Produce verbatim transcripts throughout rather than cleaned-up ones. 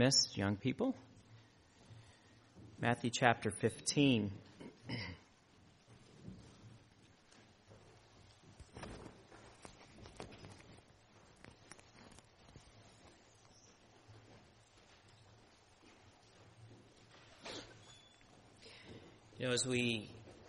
Missed, young people. Matthew chapter fifteen. You know, as we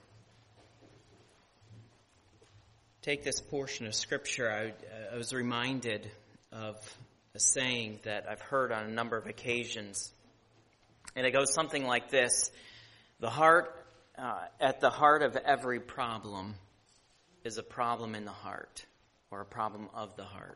take this portion of Scripture, I, I was reminded of a saying that I've heard on a number of occasions. And it goes something like this: the heart, uh, at the heart of every problem is a problem in the heart, or a problem of the heart.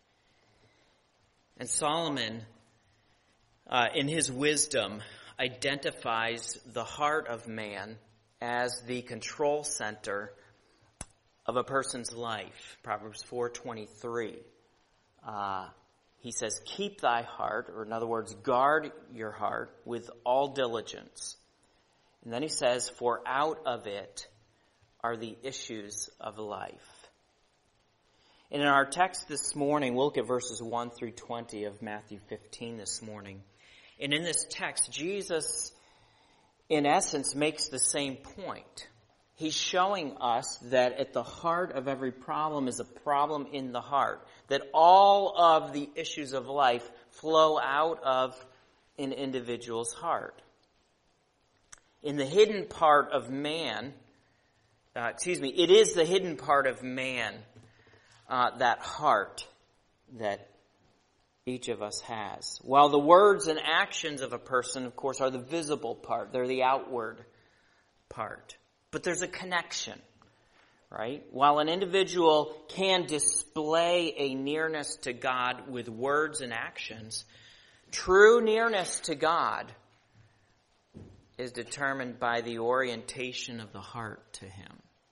And Solomon, uh, in his wisdom, identifies the heart of man as the control center of a person's life. Proverbs four twenty-three. Uh, he says, keep thy heart, or in other words, guard your heart with all diligence. And then he says, for out of it are the issues of life. And in our text this morning, we'll look at verses one through twenty of Matthew fifteen this morning. And in this text, Jesus, in essence, makes the same point. He's showing us that at the heart of every problem is a problem in the heart. That all of the issues of life flow out of an individual's heart. In the hidden part of man, uh, excuse me, it is the hidden part of man, uh, that heart that each of us has. While the words and actions of a person, of course, are the visible part. They're the outward part. But there's a connection, right? While an individual can display a nearness to God with words and actions, true nearness to God is determined by the orientation of the heart to Him.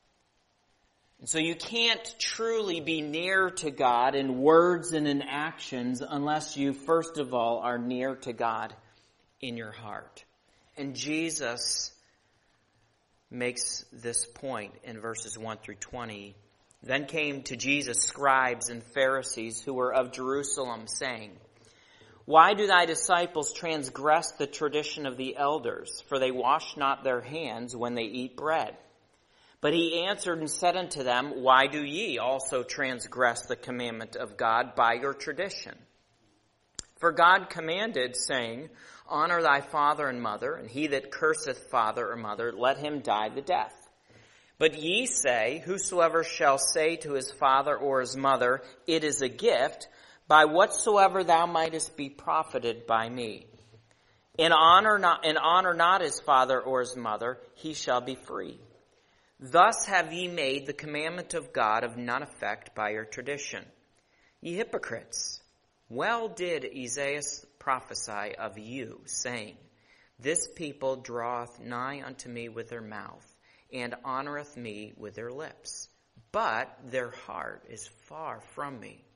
And so you can't truly be near to God in words and in actions unless you, first of all, are near to God in your heart. And Jesus makes this point in verses one through twenty. Then came to Jesus scribes and Pharisees who were of Jerusalem, saying, why do thy disciples transgress the tradition of the elders? For they wash not their hands when they eat bread. But he answered and said unto them, why do ye also transgress the commandment of God by your tradition? For God commanded, saying, honor thy father and mother, and he that curseth father or mother, let him die the death. But ye say, whosoever shall say to his father or his mother, it is a gift, by whatsoever thou mightest be profited by me. And honor not, and honor not his father or his mother, he shall be free. Thus have ye made the commandment of God of none effect by your tradition. Ye hypocrites, well did Esaias prophesy of you, saying, this people draweth nigh unto me with their mouth, and honoreth me with their lips, but their heart is far from me.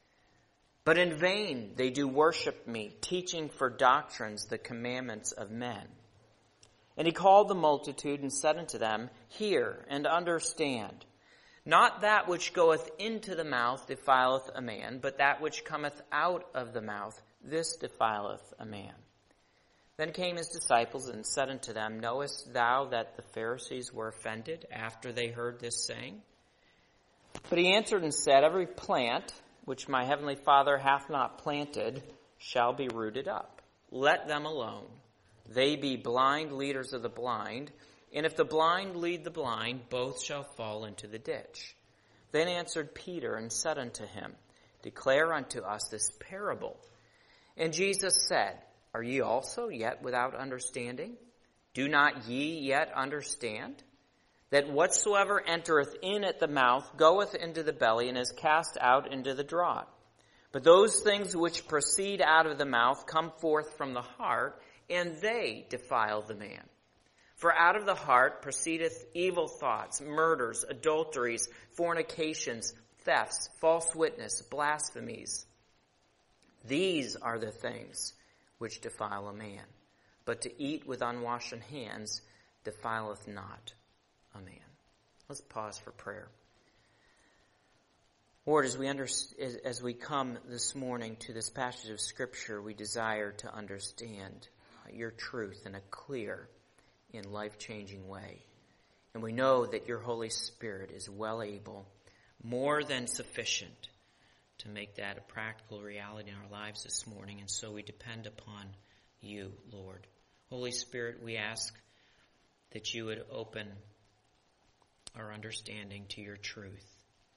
But in vain they do worship me, teaching for doctrines the commandments of men. And he called the multitude and said unto them, hear and understand. Not that which goeth into the mouth defileth a man, but that which cometh out of the mouth, this defileth a man. Then came his disciples and said unto them, knowest thou that the Pharisees were offended after they heard this saying? But he answered and said, every plant which my heavenly Father hath not planted shall be rooted up. Let them alone. They be blind leaders of the blind, and if the blind lead the blind, both shall fall into the ditch. Then answered Peter and said unto him, declare unto us this parable. And Jesus said, are ye also yet without understanding? Do not ye yet understand? That whatsoever entereth in at the mouth goeth into the belly, and is cast out into the draught. But those things which proceed out of the mouth come forth from the heart, and they defile the man. For out of the heart proceedeth evil thoughts, murders, adulteries, fornications, thefts, false witness, blasphemies. These are the things which defile a man. But to eat with unwashen hands defileth not a man. Let's pause for prayer. Lord, as we under, as we come this morning to this passage of Scripture, we desire to understand your truth in a clear and life-changing way. And we know that your Holy Spirit is well able, more than sufficient, to make that a practical reality in our lives this morning. And so we depend upon you, Lord. Holy Spirit, we ask that you would open our understanding to your truth.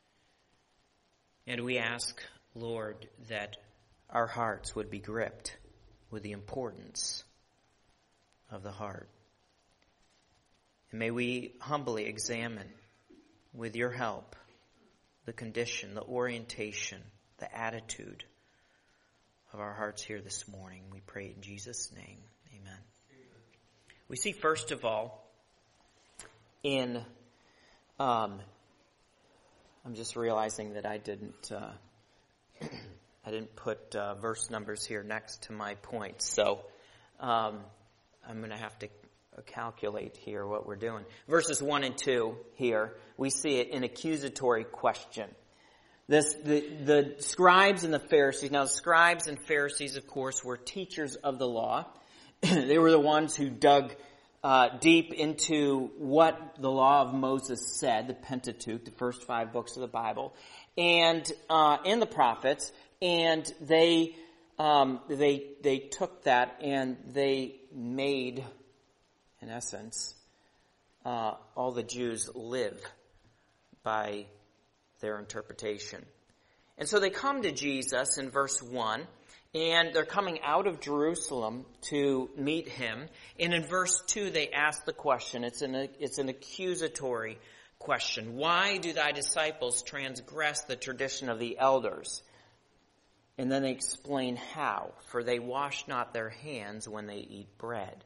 And we ask, Lord, that our hearts would be gripped with the importance of the heart. And may we humbly examine, with your help, the condition, the orientation, the attitude of our hearts here this morning. We pray in Jesus' name. Amen. Amen. We see, first of all, in... Um, I'm just realizing that I didn't uh, I didn't put uh, verse numbers here next to my points. So um, I'm going to have to calculate here what we're doing. Verses one and two here, we see it in accusatory question. This, the, the scribes and the Pharisees. Now, the scribes and Pharisees, of course, were teachers of the law. They were the ones who dug Uh, deep into what the law of Moses said, the Pentateuch, the first five books of the Bible, and uh, and the prophets, and they um, they they took that and they made, in essence, uh, all the Jews live by their interpretation. And so they come to Jesus in verse one. And they're coming out of Jerusalem to meet him. And in verse two, they ask the question. It's an, it's an accusatory question. Why do thy disciples transgress the tradition of the elders? And then they explain how. For they wash not their hands when they eat bread.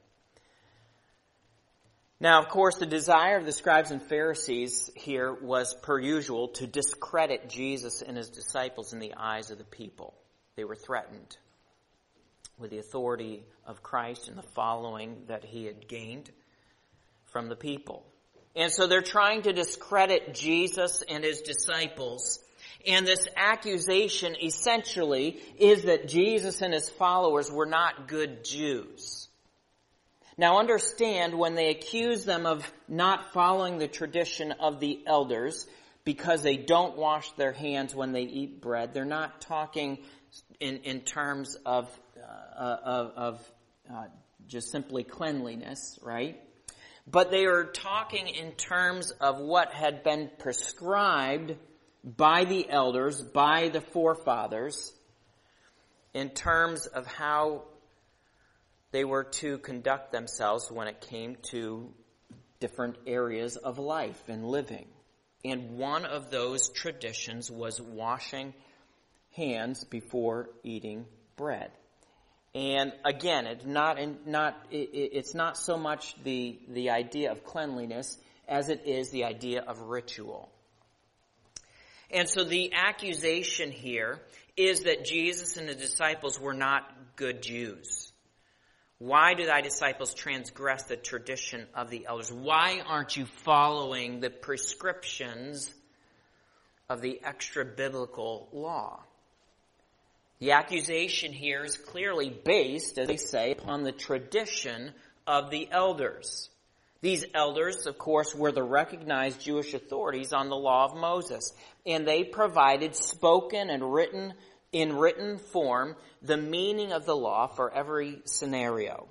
Now, of course, the desire of the scribes and Pharisees here was, per usual, to discredit Jesus and his disciples in the eyes of the people. They were threatened with the authority of Christ and the following that he had gained from the people. And so they're trying to discredit Jesus and his disciples. And this accusation essentially is that Jesus and his followers were not good Jews. Now understand, when they accuse them of not following the tradition of the elders because they don't wash their hands when they eat bread, they're not talking in, in terms of, uh, of, of uh, just simply cleanliness, right? But they are talking in terms of what had been prescribed by the elders, by the forefathers, in terms of how they were to conduct themselves when it came to different areas of life and living. And one of those traditions was washing hands before eating bread. And again, it's not not it's not so much the the idea of cleanliness as it is the idea of ritual. And so the accusation here is that Jesus and the disciples were not good Jews. Why do thy disciples transgress the tradition of the elders? Why aren't you following the prescriptions of the extra-biblical law? The accusation here is clearly based, as they say, upon the tradition of the elders. These elders, of course, were the recognized Jewish authorities on the law of Moses, and they provided spoken and written, in written form, the meaning of the law for every scenario.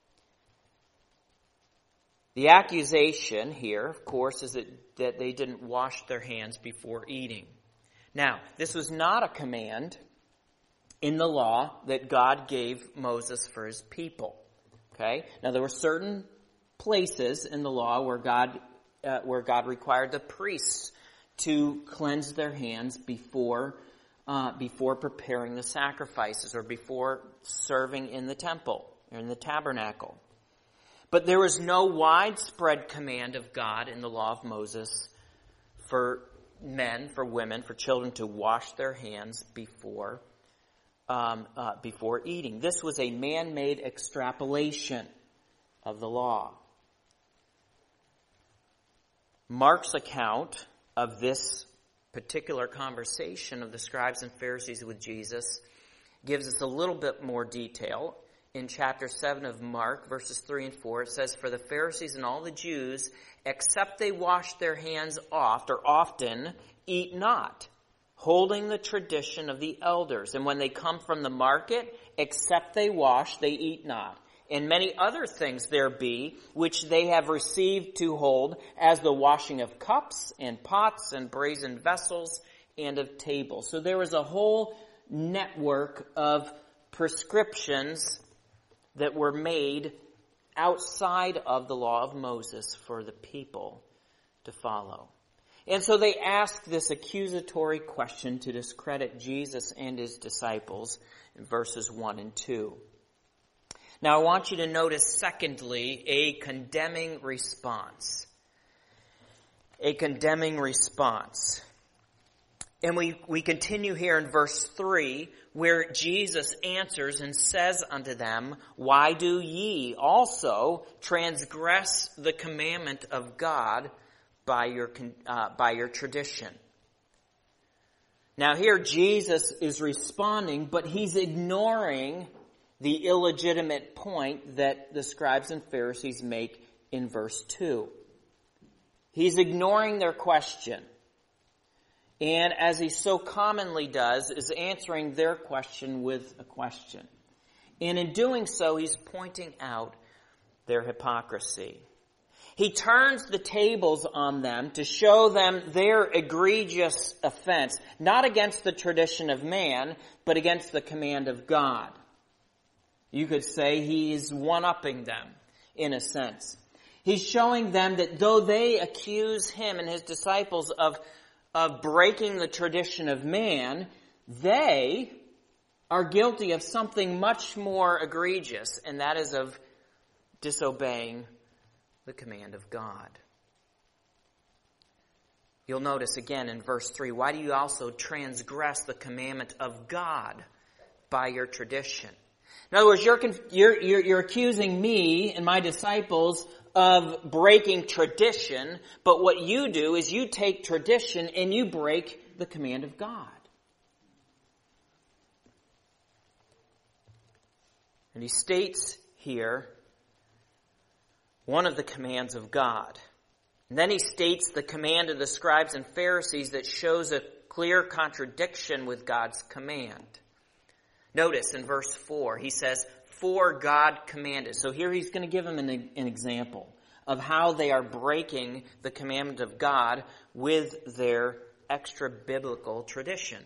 The accusation here, of course, is that, that they didn't wash their hands before eating. Now, this was not a command in the law that God gave Moses for his people. Okay? Now, there were certain places in the law where God uh, where God required the priests to cleanse their hands before uh, before preparing the sacrifices or before serving in the temple or in the tabernacle. But there was no widespread command of God in the law of Moses for men, for women, for children to wash their hands before um, uh, before eating. This was a man-made extrapolation of the law. Mark's account of this particular conversation of the scribes and Pharisees with Jesus gives us a little bit more detail. In chapter seven of Mark, verses three and four, it says, "For the Pharisees and all the Jews, except they wash their hands oft or often, eat not, holding the tradition of the elders. And when they come from the market, except they wash, they eat not. And many other things there be, which they have received to hold, as the washing of cups and pots and brazen vessels and of tables." So there was a whole network of prescriptions that were made outside of the law of Moses for the people to follow. And so they ask this accusatory question to discredit Jesus and his disciples in verses one and two. Now I want you to notice, secondly, a condemning response. A condemning response. And we, we continue here in verse three, where Jesus answers and says unto them, "Why do ye also transgress the commandment of God by your, uh, by your tradition?" Now here Jesus is responding, but he's ignoring the illegitimate point that the scribes and Pharisees make in verse two. He's ignoring their question. And as he so commonly does, is answering their question with a question. And in doing so, he's pointing out their hypocrisy. He turns the tables on them to show them their egregious offense, not against the tradition of man, but against the command of God. You could say he's one-upping them, in a sense. He's showing them that though they accuse him and his disciples of of breaking the tradition of man, they are guilty of something much more egregious, and that is of disobeying the command of God. You'll notice again in verse three, "Why do you also transgress the commandment of God by your tradition?" In other words, you're, you're, you're, you're accusing me and my disciples of breaking tradition, but what you do is you take tradition and you break the command of God. And he states here one of the commands of God. And then he states the command of the scribes and Pharisees that shows a clear contradiction with God's command. Notice in verse four, he says, "For God commanded." So here he's going to give them an, an example of how they are breaking the commandment of God with their extra-biblical tradition.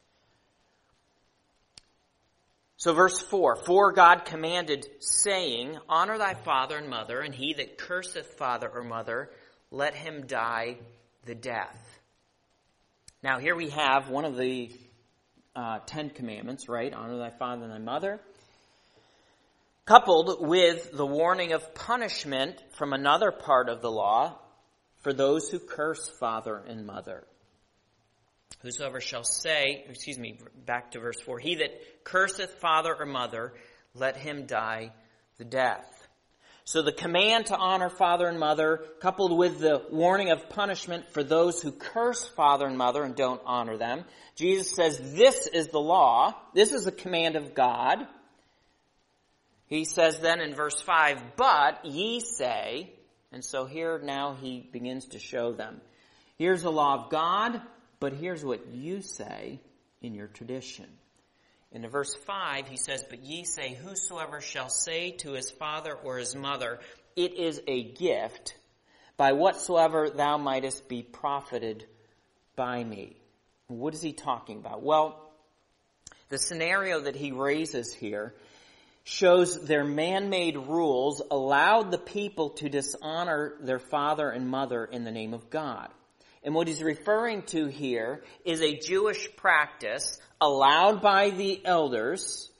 So verse four, "For God commanded, saying, Honor thy father and mother, and he that curseth father or mother, let him die the death." Now here we have one of the uh, Ten Commandments, right? Honor thy father and thy mother, coupled with the warning of punishment from another part of the law for those who curse father and mother. "Whosoever shall say," excuse me, back to verse four, "He that curseth father or mother, let him die the death." So the command to honor father and mother, coupled with the warning of punishment for those who curse father and mother and don't honor them. Jesus says this is the law. This is the command of God. He says then in verse five, "But ye say," and so here now he begins to show them, here's the law of God, but here's what you say in your tradition. In verse five, he says, "But ye say, whosoever shall say to his father or his mother, It is a gift, by whatsoever thou mightest be profited by me." What is he talking about? Well, the scenario that he raises here shows their man-made rules allowed the people to dishonor their father and mother in the name of God. And what he's referring to here is a Jewish practice allowed by the elders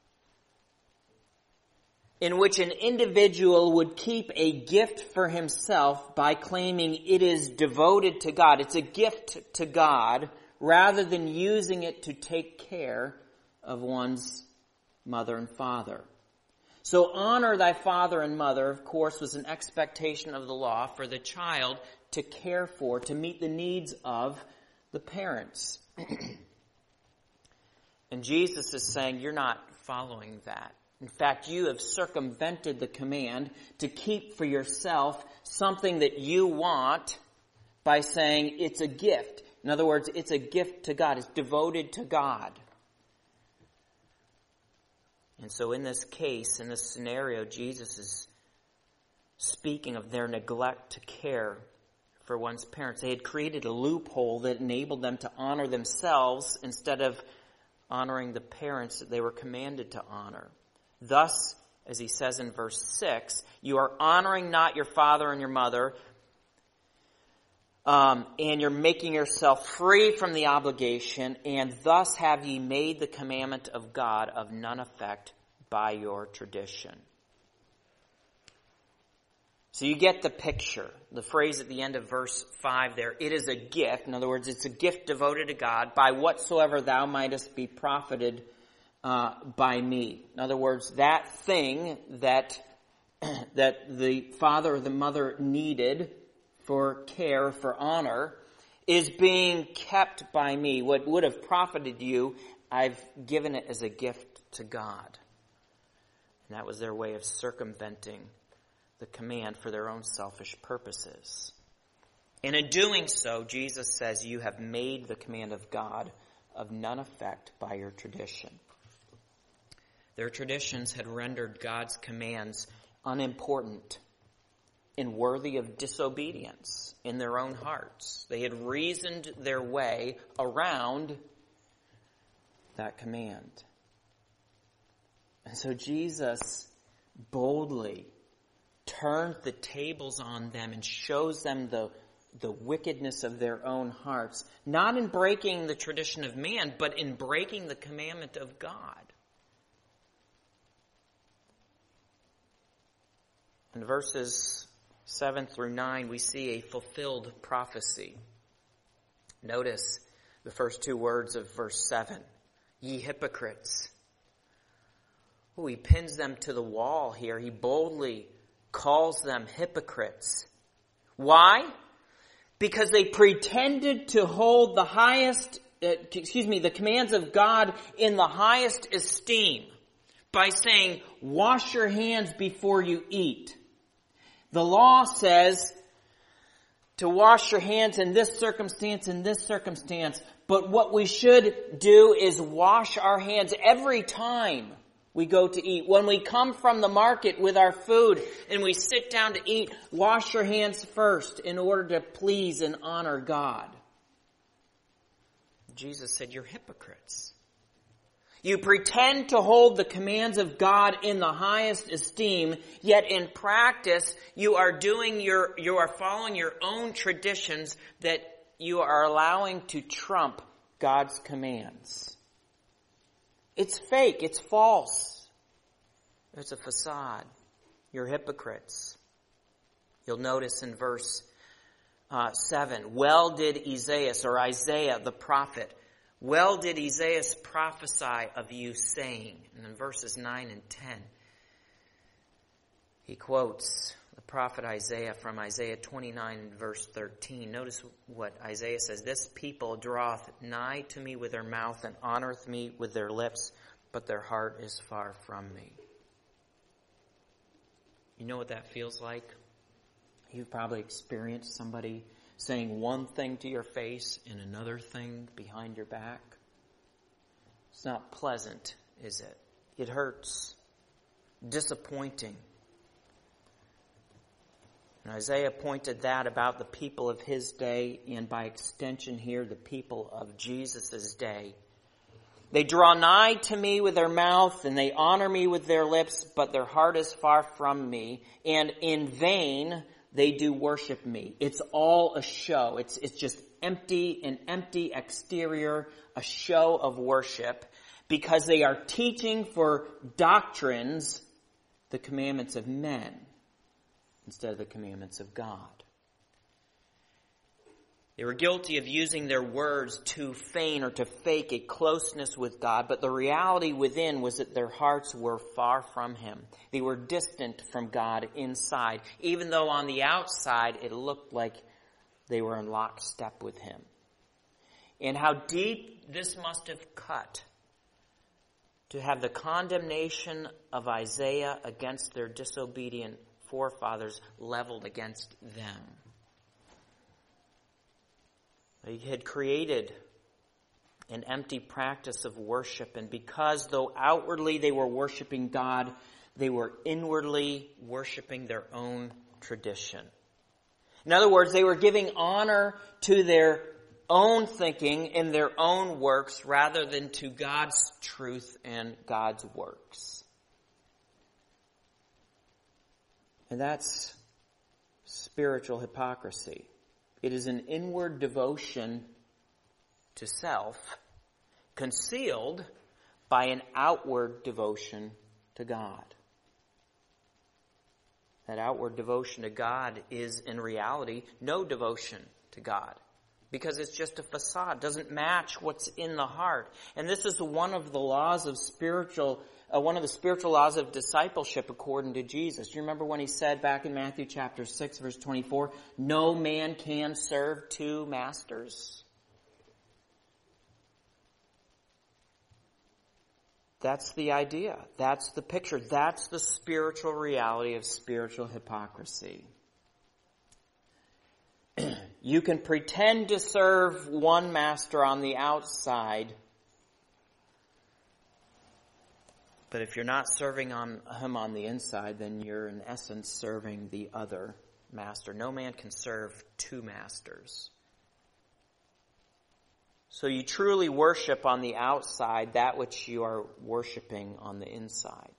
in which an individual would keep a gift for himself by claiming it is devoted to God. It's a gift to God rather than using it to take care of one's mother and father. So honor thy father and mother, of course, was an expectation of the law for the child to care for, to meet the needs of the parents. And Jesus is saying, you're not following that. In fact, you have circumvented the command to keep for yourself something that you want by saying it's a gift. In other words, it's a gift to God. It's devoted to God. And so in this case, in this scenario, Jesus is speaking of their neglect to care for one's parents. They had created a loophole that enabled them to honor themselves instead of honoring the parents that they were commanded to honor. Thus, as he says in verse six, you are honoring not your father and your mother, um, and you're making yourself free from the obligation, and thus have ye made the commandment of God of none effect by your tradition. So you get the picture. The phrase at the end of verse five there, it is a gift. In other words, it's a gift devoted to God, by whatsoever thou mightest be profited uh, by me. In other words, that thing that, that the father or the mother needed for care, for honor, is being kept by me. What would have profited you, I've given it as a gift to God. And that was their way of circumventing the command for their own selfish purposes. And in doing so, Jesus says, you have made the command of God of none effect by your tradition. Their traditions had rendered God's commands unimportant and worthy of disobedience in their own hearts. They had reasoned their way around that command. And so Jesus boldly turns the tables on them and shows them the, the wickedness of their own hearts, not in breaking the tradition of man, but in breaking the commandment of God. In verses seven through nine, we see a fulfilled prophecy. Notice the first two words of verse seven. Ye hypocrites. Oh, he pins them to the wall here. He boldly calls them hypocrites. Why? Because they pretended to hold the highest, uh, excuse me, the commands of God in the highest esteem by saying, wash your hands before you eat. The law says to wash your hands in this circumstance, in this circumstance. But what we should do is wash our hands every time we go to eat. When we come from the market with our food and we sit down to eat, wash your hands first in order to please and honor God. Jesus said, you're hypocrites. You pretend to hold the commands of God in the highest esteem, yet in practice you are doing your, you are following your own traditions that you are allowing to trump God's commands. It's fake. It's false. It's a facade. You're hypocrites. You'll notice in verse uh, seven, well did Isaiah, or Isaiah the prophet, well did Isaiah prophesy of you, saying, and in verses nine and ten, he quotes the prophet Isaiah from Isaiah twenty-nine and verse thirteen. Notice what Isaiah says. This people draweth nigh to me with their mouth and honoreth me with their lips, but their heart is far from me. You know what that feels like? You've probably experienced somebody saying one thing to your face and another thing behind your back. It's not pleasant, is it? It hurts. Disappointing. And Isaiah pointed that about the people of his day, and by extension here, the people of Jesus' day. They draw nigh to me with their mouth, and they honor me with their lips, but their heart is far from me, and in vain they do worship me. It's all a show. It's, it's just empty, an empty exterior, a show of worship, because they are teaching for doctrines the commandments of men instead of the commandments of God. They were guilty of using their words to feign or to fake a closeness with God, but the reality within was that their hearts were far from Him. They were distant from God inside, even though on the outside it looked like they were in lockstep with Him. and how deep this must have cut to have the condemnation of Isaiah against their disobedient forefathers leveled against them. He had created an empty practice of worship, and because though outwardly they were worshiping God, they were inwardly worshiping their own tradition. In other words, they were giving honor to their own thinking and their own works rather than to God's truth and God's works. And that's spiritual hypocrisy. It is an inward devotion to self, concealed by an outward devotion to God. That outward devotion to God is in reality no devotion to God, because it's just a facade, doesn't match what's in the heart. And this is one of the laws of spiritual, uh, one of the spiritual laws of discipleship according to Jesus. You remember when he said back in Matthew chapter six, verse twenty-four, no man can serve two masters? That's the idea. That's the picture. That's the spiritual reality of spiritual hypocrisy. You can pretend to serve one master on the outside, but if you're not serving on him on the inside, then you're in essence serving the other master. No man can serve two masters. So you truly worship on the outside that which you are worshiping on the inside.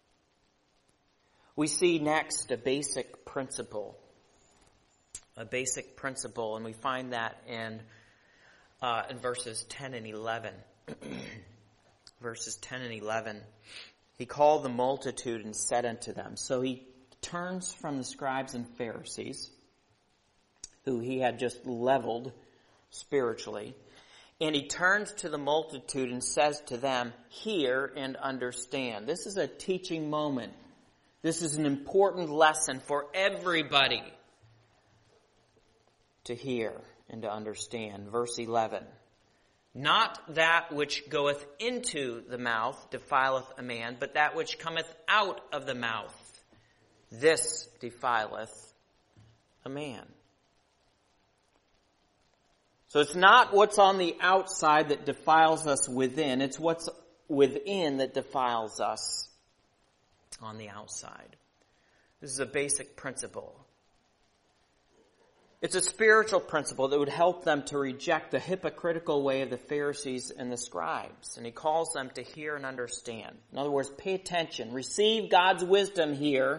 We see next a basic principle. A basic principle, and we find that in, uh, in verses ten and eleven. Verses ten and eleven. He called the multitude and said unto them. So he turns from the scribes and Pharisees, who he had just leveled spiritually, and he turns to the multitude and says to them, hear and understand. This is a teaching moment. This is an important lesson for everybody to hear and to understand. Verse eleven. Not that which goeth into the mouth defileth a man, but that which cometh out of the mouth, this defileth a man. So it's not what's on the outside that defiles us within. It's what's within that defiles us on the outside. This is a basic principle. It's a spiritual principle that would help them to reject the hypocritical way of the Pharisees and the scribes. And he calls them to hear and understand. In other words, pay attention. Receive God's wisdom here.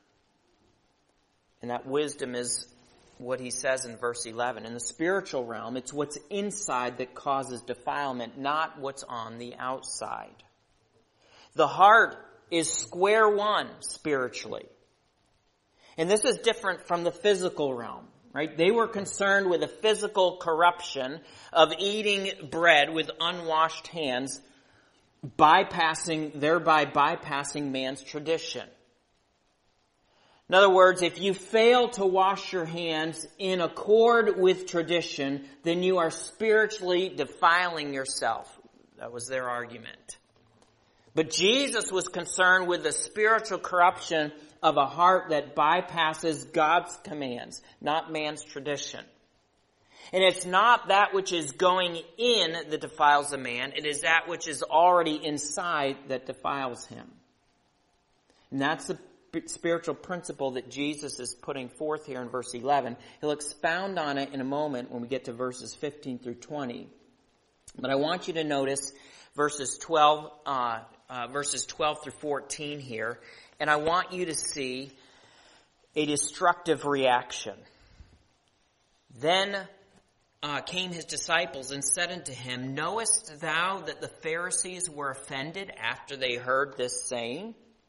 And that wisdom is what he says in verse eleven. In the spiritual realm, it's what's inside that causes defilement, not what's on the outside. The heart is square one spiritually. And this is different from the physical realm, right? They were concerned with the physical corruption of eating bread with unwashed hands, bypassing, thereby bypassing man's tradition. In other words, if you fail to wash your hands in accord with tradition, then you are spiritually defiling yourself. That was their argument. But Jesus was concerned with the spiritual corruption of a heart that bypasses God's commands, not man's tradition. And it's not that which is going in that defiles a man. It is that which is already inside that defiles him. And that's the spiritual principle that Jesus is putting forth here in verse eleven. He'll expound on it in a moment when we get to verses fifteen through twenty. But I want you to notice verses twelve, uh, uh, verses twelve through fourteen here, and I want you to see a destructive reaction. Then uh, came his disciples and said unto him, knowest thou that the Pharisees were offended after they heard this saying?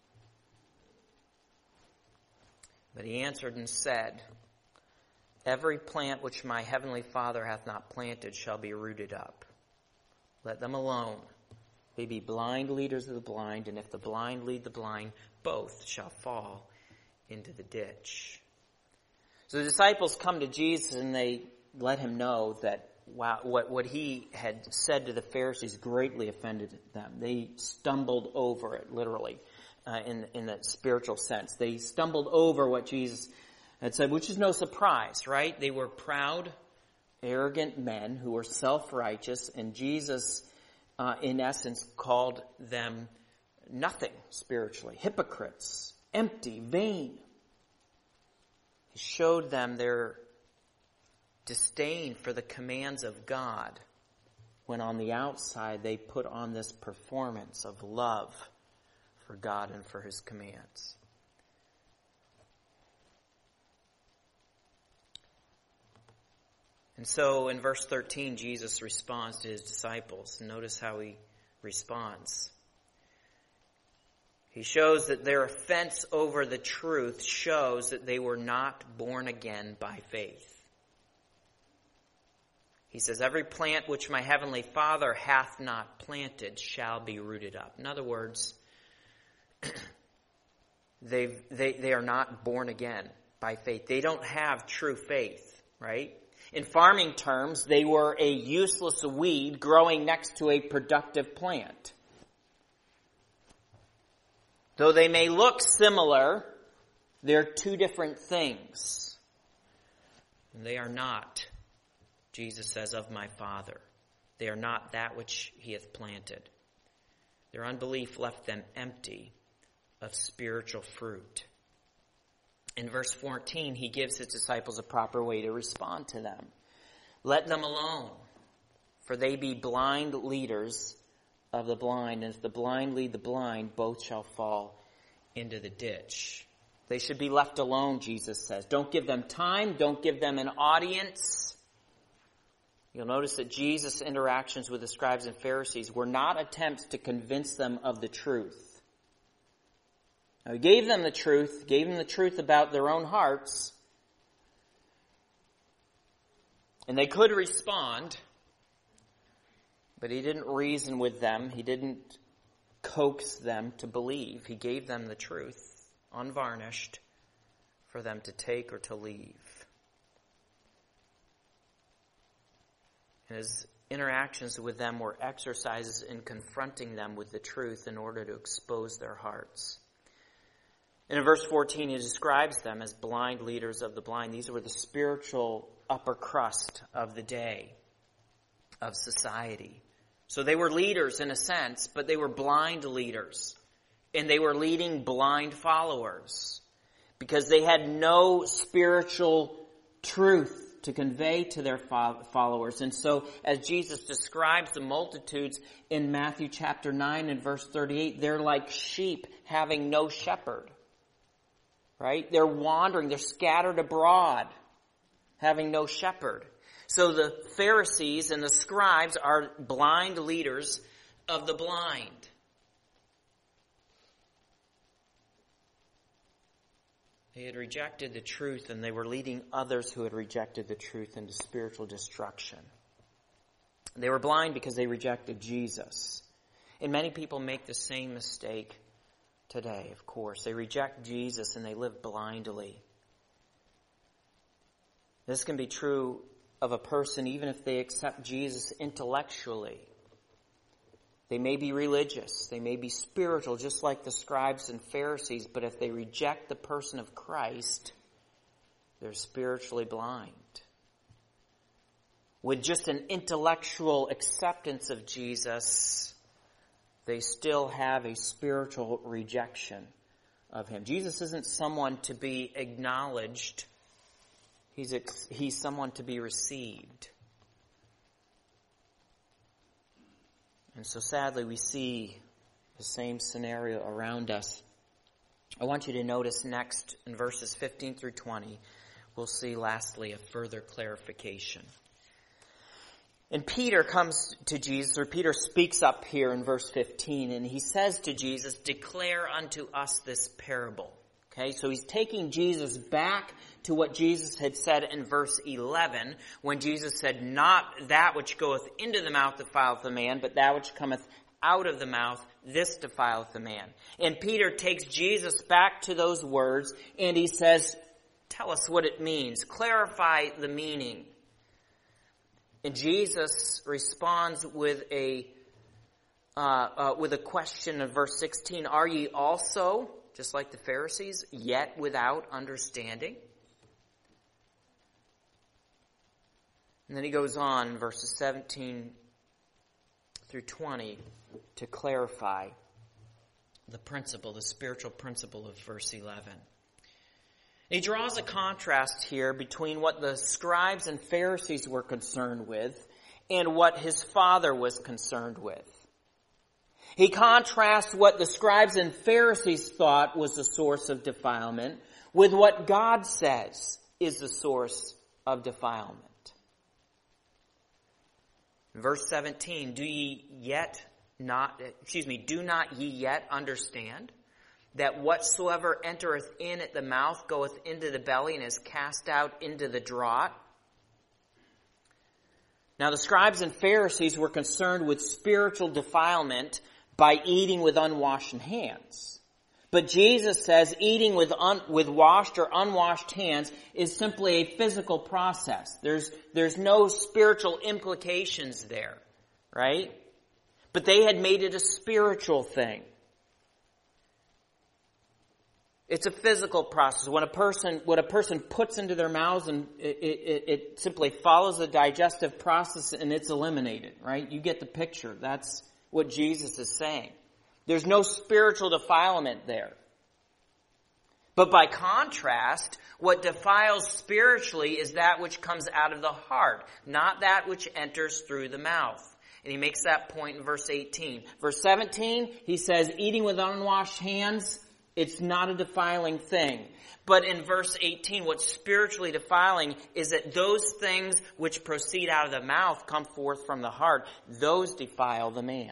But he answered and said, every plant which my heavenly Father hath not planted shall be rooted up. Let them alone. They be blind leaders of the blind, and if the blind lead the blind, both shall fall into the ditch. So the disciples come to Jesus and they let him know that wow, what, what he had said to the Pharisees greatly offended them. They stumbled over it, literally, uh, in, in that spiritual sense. They stumbled over what Jesus had said, which is no surprise, right? They were proud, arrogant men who were self-righteous, and Jesus, uh, in essence, called them nothing spiritually. Hypocrites, empty, vain. He showed them their disdain for the commands of God, when on the outside they put on this performance of love for God and for his commands. And so in verse thirteen, Jesus responds to his disciples. Notice how he responds. He shows that their offense over the truth shows that they were not born again by faith. He says, every plant which my heavenly Father hath not planted shall be rooted up. In other words, they they they are not born again by faith. They don't have true faith, right? In farming terms, they were a useless weed growing next to a productive plant. Though they may look similar, they're two different things. They are not, Jesus says, of my Father. They are not that which he hath planted. Their unbelief left them empty of spiritual fruit. In verse fourteen, he gives his disciples a proper way to respond to them. Let them alone, for they be blind leaders of the blind, and if the blind lead the blind, both shall fall into the ditch. They should be left alone, Jesus says. Don't give them time. Don't give them an audience. You'll notice that Jesus' interactions with the scribes and Pharisees were not attempts to convince them of the truth. Now, he gave them the truth, gave them the truth about their own hearts, and they could respond, but he didn't reason with them. He didn't coax them to believe. He gave them the truth, unvarnished, for them to take or to leave. And his interactions with them were exercises in confronting them with the truth in order to expose their hearts. And in verse fourteen, he describes them as blind leaders of the blind. These were the spiritual upper crust of the day, of society. So they were leaders in a sense, but they were blind leaders. And they were leading blind followers because they had no spiritual truth to convey to their followers. And so as Jesus describes the multitudes in Matthew chapter nine and verse thirty-eight, they're like sheep having no shepherd. Right? They're wandering, they're scattered abroad, having no shepherd. So the Pharisees and the scribes are blind leaders of the blind. They had rejected the truth, and they were leading others who had rejected the truth into spiritual destruction. They were blind because they rejected Jesus. And many people make the same mistake today, of course. They reject Jesus and they live blindly. This can be true of a person even if they accept Jesus intellectually. They may be religious, they may be spiritual, just like the scribes and Pharisees, but if they reject the person of Christ, they're spiritually blind. With just an intellectual acceptance of Jesus, they still have a spiritual rejection of him. Jesus isn't someone to be acknowledged. He's, ex- he's someone to be received. And so sadly, we see the same scenario around us. I want you to notice next in verses fifteen through twenty, we'll see lastly a further clarification. And Peter comes to Jesus, or Peter speaks up here in verse fifteen, and he says to Jesus, declare unto us this parable. Okay, so he's taking Jesus back to what Jesus had said in verse eleven, when Jesus said, not that which goeth into the mouth defileth the man, but that which cometh out of the mouth, this defileth the man. And Peter takes Jesus back to those words, and he says, tell us what it means. Clarify the meaning. And Jesus responds with a uh, uh, with a question in verse sixteen. Are ye also, just like the Pharisees, yet without understanding? And then he goes on in verses seventeen through twenty to clarify the principle, the spiritual principle of verse eleven. He draws a contrast here between what the scribes and Pharisees were concerned with and what his Father was concerned with. He contrasts what the scribes and Pharisees thought was the source of defilement with what God says is the source of defilement. In verse seventeen, do ye yet not, excuse me, do not ye yet understand that whatsoever entereth in at the mouth goeth into the belly and is cast out into the draught? Now the scribes and Pharisees were concerned with spiritual defilement by eating with unwashed hands. But Jesus says eating with un, with washed or unwashed hands is simply a physical process. There's, there's no spiritual implications there, right? But they had made it a spiritual thing. It's a physical process. When a person, what a person puts into their mouths, and it, it, it simply follows the digestive process and it's eliminated, right? You get the picture. That's what Jesus is saying. There's no spiritual defilement there. But by contrast, what defiles spiritually is that which comes out of the heart, not that which enters through the mouth. And he makes that point in verse eighteen. Verse seventeen, he says, eating with unwashed hands, it's not a defiling thing. But in verse eighteen, what's spiritually defiling is that those things which proceed out of the mouth come forth from the heart. Those defile the man.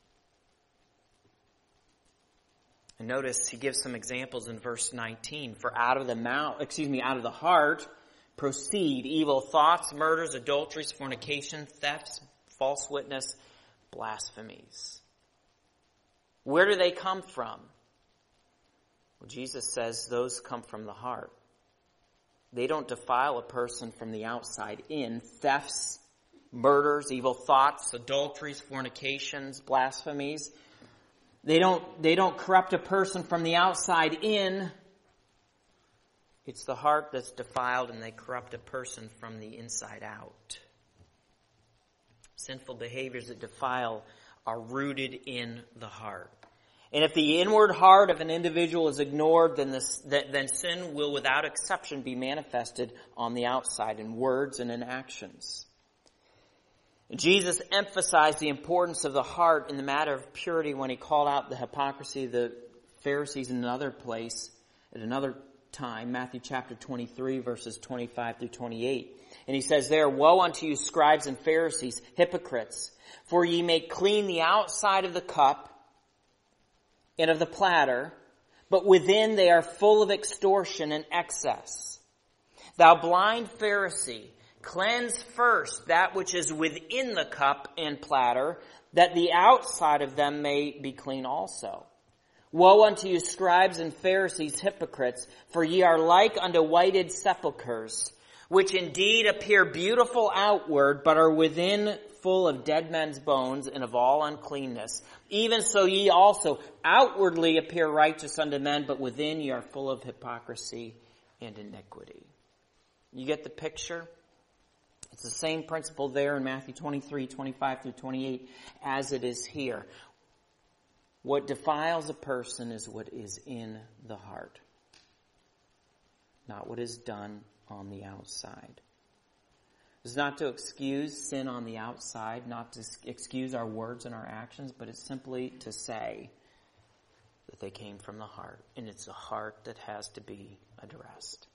And notice he gives some examples in verse nineteen. For out of the mouth, excuse me, out of the heart proceed evil thoughts, murders, adulteries, fornication, thefts, false witness, blasphemies. Where do they come from? Well, Jesus says those come from the heart. They don't defile a person from the outside in. Thefts, murders, evil thoughts, adulteries, fornications, blasphemies. They don't, they don't corrupt a person from the outside in. It's the heart that's defiled, and they corrupt a person from the inside out. Sinful behaviors that defile are rooted in the heart. And if the inward heart of an individual is ignored, then, this, then sin will without exception be manifested on the outside in words and in actions. Jesus emphasized the importance of the heart in the matter of purity when he called out the hypocrisy of the Pharisees in another place, at another time, Matthew chapter twenty-three, verses twenty-five through twenty-eight. And he says there, woe unto you, scribes and Pharisees, hypocrites, for ye may clean the outside of the cup and of the platter, but within they are full of extortion and excess. Thou blind Pharisee, cleanse first that which is within the cup and platter, that the outside of them may be clean also. Woe unto you, scribes and Pharisees, hypocrites, for ye are like unto whited sepulchres, which indeed appear beautiful outward, but are within full of dead men's bones and of all uncleanness. Even so ye also outwardly appear righteous unto men, but within ye are full of hypocrisy and iniquity. You get the picture? It's the same principle there in Matthew twenty-three, twenty-five through twenty-eight as it is here. What defiles a person is what is in the heart, not what is done on the outside. It's not to excuse sin on the outside, not to excuse our words and our actions, but it's simply to say that they came from the heart, and it's the heart that has to be addressed.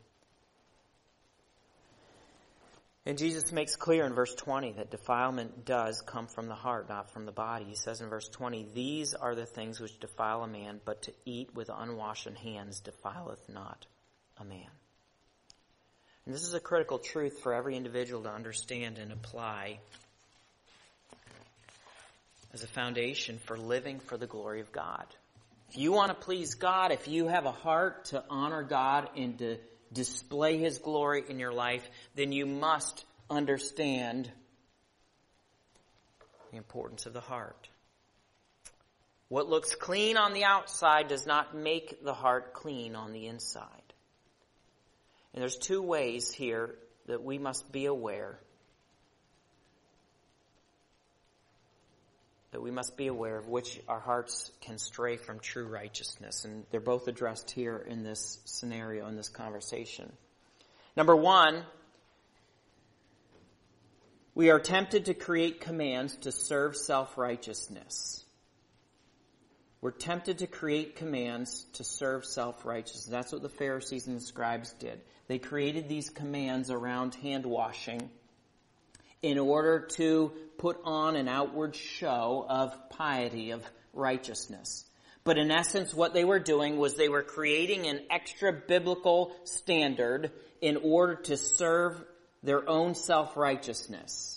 And Jesus makes clear in verse twenty that defilement does come from the heart, not from the body. He says in verse twenty, these are the things which defile a man, but to eat with unwashed hands defileth not a man. And this is a critical truth for every individual to understand and apply as a foundation for living for the glory of God. If you want to please God, if you have a heart to honor God and to display His glory in your life, then you must understand the importance of the heart. What looks clean on the outside does not make the heart clean on the inside. And there's two ways here that we must be aware. That we must be aware of which our hearts can stray from true righteousness. And they're both addressed here in this scenario, in this conversation. Number one, we are tempted to create commands to serve self-righteousness. We're tempted to create commands to serve self-righteousness. That's what the Pharisees and the scribes did. They created these commands around hand washing in order to put on an outward show of piety, of righteousness. But in essence, what they were doing was they were creating an extra biblical standard in order to serve their own self-righteousness.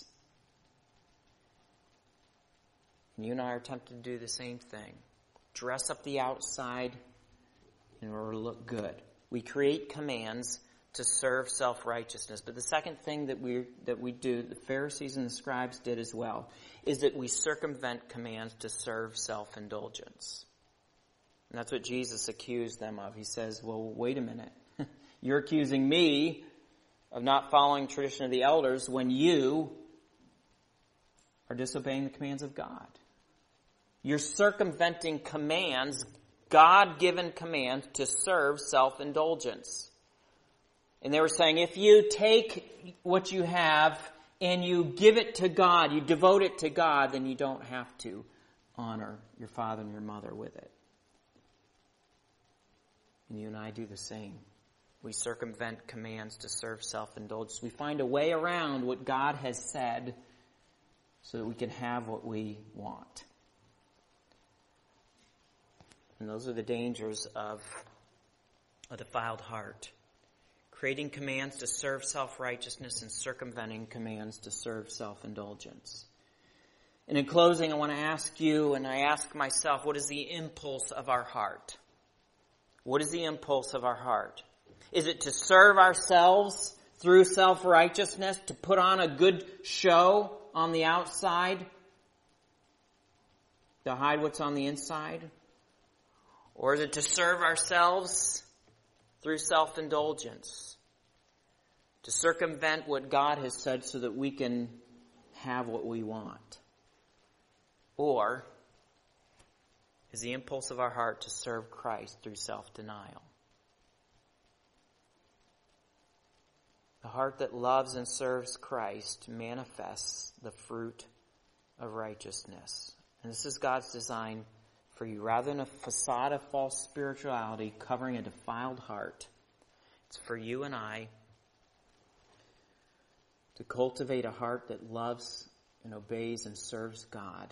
And you and I are tempted to do the same thing. Dress up the outside in order to look good. We create commands to serve self-righteousness. But the second thing that we that we do, the Pharisees and the scribes did as well, is that we circumvent commands to serve self-indulgence. And that's what Jesus accused them of. He says, well, wait a minute. You're accusing me of not following tradition of the elders when you are disobeying the commands of God. You're circumventing commands, God-given commands, to serve self-indulgence. And they were saying, if you take what you have and you give it to God, you devote it to God, then you don't have to honor your father and your mother with it. And you and I do the same. We circumvent commands to serve self-indulgence. We find a way around what God has said so that we can have what we want. And those are the dangers of a defiled heart. Creating commands to serve self-righteousness and circumventing commands to serve self-indulgence. And in closing, I want to ask you, and I ask myself, what is the impulse of our heart? What is the impulse of our heart? Is it to serve ourselves through self-righteousness, to put on a good show on the outside, to hide what's on the inside? Or is it to serve ourselves through self-indulgence, to circumvent what God has said so that we can have what we want? Or is the impulse of our heart to serve Christ through self-denial? The heart that loves and serves Christ manifests the fruit of righteousness. And this is God's design for you. Rather than a facade of false spirituality covering a defiled heart, it's for you and I to cultivate a heart that loves and obeys and serves God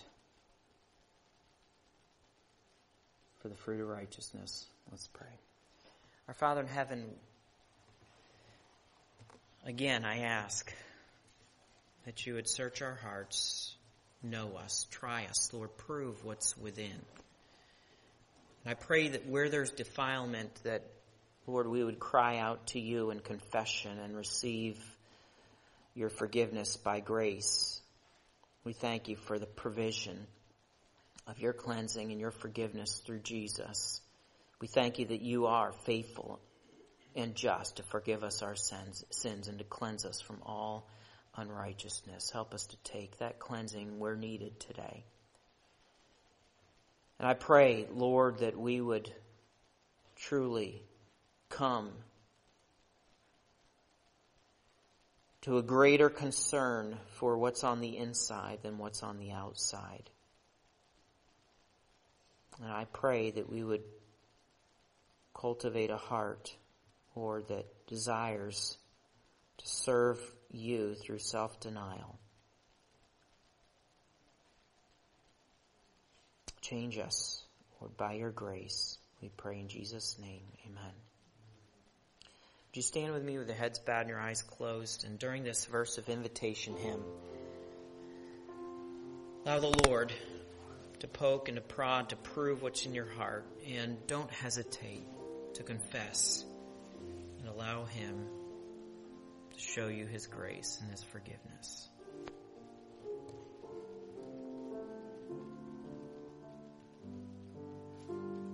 for the fruit of righteousness. Let's pray. Our Father in heaven, again I ask that you would search our hearts, know us, try us, Lord, prove what's within. And I pray that where there's defilement, that, Lord, we would cry out to you in confession and receive your forgiveness by grace. We thank you for the provision of your cleansing and your forgiveness through Jesus. We thank you that you are faithful and just to forgive us our sins, sins and to cleanse us from all unrighteousness. Help us to take that cleansing where needed today. And I pray, Lord, that we would truly come to a greater concern for what's on the inside than what's on the outside. And I pray that we would cultivate a heart, Lord, that desires to serve you through self-denial. Change us, Lord, by your grace. We pray in Jesus' name. Amen. Would you stand with me with your heads bowed and your eyes closed? And during this verse of invitation hymn, allow the Lord to poke and to prod, to prove what's in your heart. And don't hesitate to confess and allow him to show you his grace and his forgiveness.